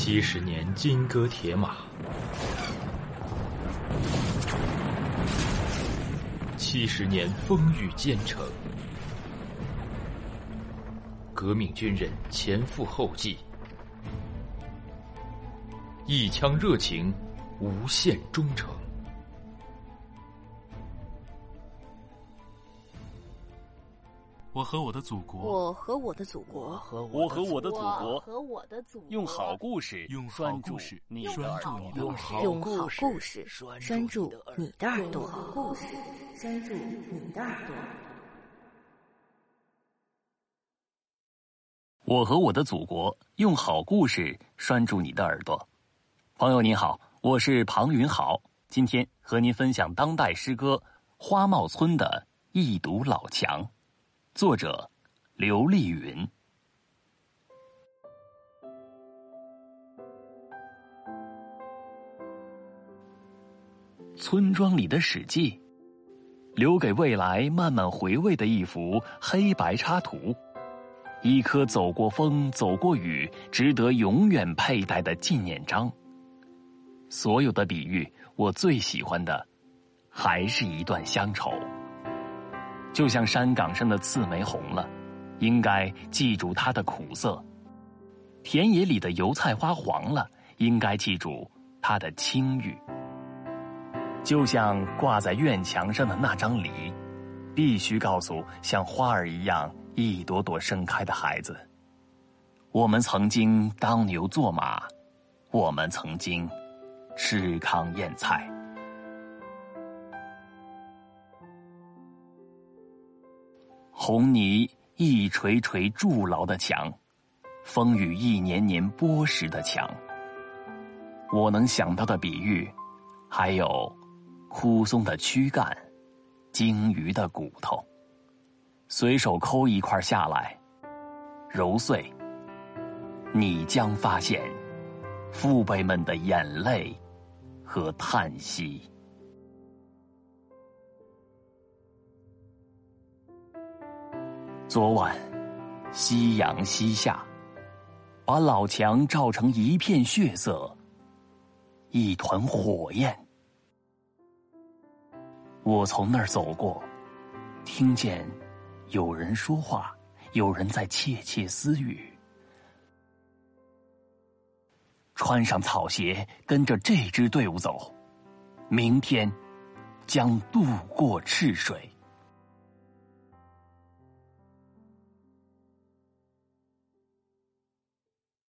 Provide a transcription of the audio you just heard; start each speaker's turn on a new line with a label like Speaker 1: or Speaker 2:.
Speaker 1: 70年金戈铁马，70年风雨兼程，革命军人前赴后继，一腔热情，无限忠诚。
Speaker 2: 我和我的祖国，
Speaker 3: 我和我的祖国，
Speaker 2: 我和我的祖国，
Speaker 3: 和我的祖国，
Speaker 2: 用好故事，
Speaker 4: 用好故事
Speaker 2: 你的耳朵，
Speaker 3: 用好故事拴住你的耳朵，故事拴住你的耳朵。
Speaker 2: 我和我的祖国，用好故事拴住你的耳朵。朋友您好，我是庞云豪，今天和您分享当代诗歌《花帽村的一堵老墙》，作者刘丽云。村庄里的史记，留给未来慢慢回味的一幅黑白插图，一颗走过风走过雨值得永远佩戴的纪念章。所有的比喻，我最喜欢的还是一段乡愁。就像山岗上的刺梅红了，应该记住它的苦涩；田野里的油菜花黄了，应该记住它的青郁。就像挂在院墙上的那张梨，必须告诉像花儿一样一朵朵盛开的孩子，我们曾经当牛做马，我们曾经吃糠咽菜。红泥一锤锤筑牢的墙，风雨一年年剥蚀的墙。我能想到的比喻，还有枯松的躯干，鲸鱼的骨头，随手抠一块下来，揉碎，你将发现父辈们的眼泪和叹息。昨晚夕阳西下，把老墙照成一片血色，一团火焰。我从那儿走过，听见有人说话，有人在窃窃私语。穿上草鞋，跟着这支队伍走，明天将渡过赤水。